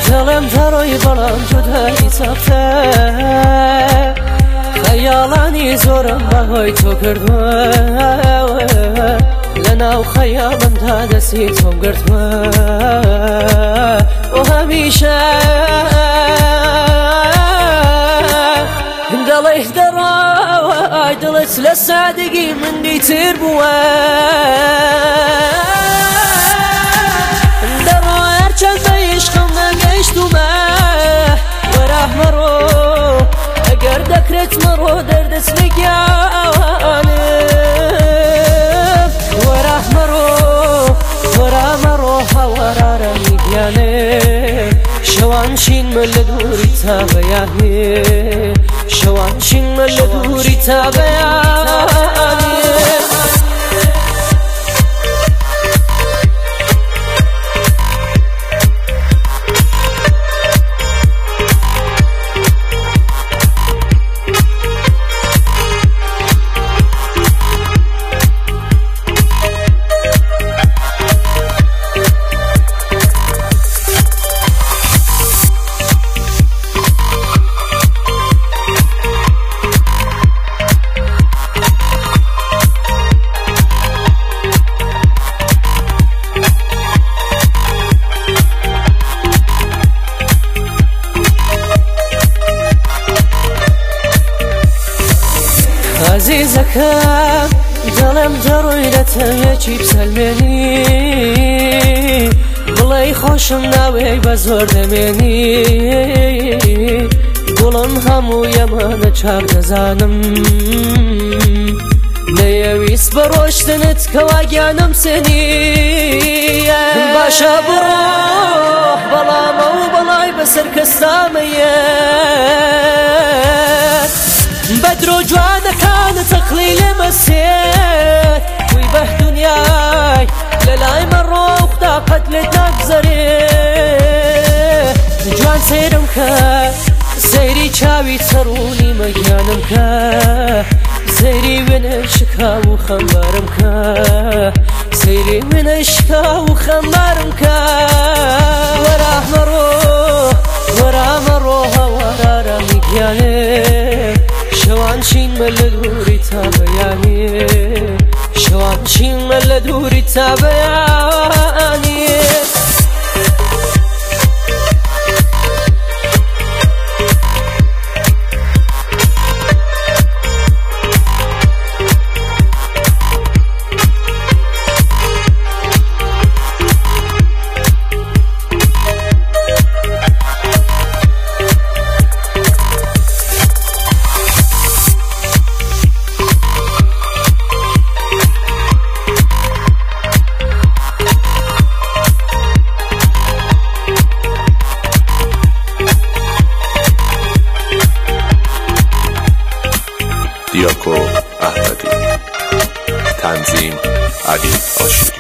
دلم دروی بلام جدایی ساخته خیالانی زورم بهای تو کردوه لناو خیالم تا دستی توم گرتوه و همیشه دلي دراوي دلت لسادقي من دي تربوه دراوي ارچن بيشقم نگشتو ما وراه مرو اگر دكرت مرو دردت نگیانم وراه مرو هوراره نگیانم شوانشین ملدوری تابیانی شوانشین ملدوری تابیانی عزيزكم دلم دروي لتويكي بسلمني بلاي خوشم ناوي بزور دمني قولم همو يمانا چاق دزانم نيويس بروشتنت كواجانم سني باشا بروح بلا مو بلاي بسر كستامية بدرو جوانا كان تقليل مسير ويبه دنياي للاي مروخ دا قتلتنا بزريه جوان سيرم كا سيري چاوي تروني مجانم كا سيري من الشكا وخمارم كا سيري من الشكا وخمارم كا وراه مروها ورا مجانم شوانشین ملدوری تابیانی شوانشین ملدوری تابیانی دیاکو احمدی تنظیم علی آشوری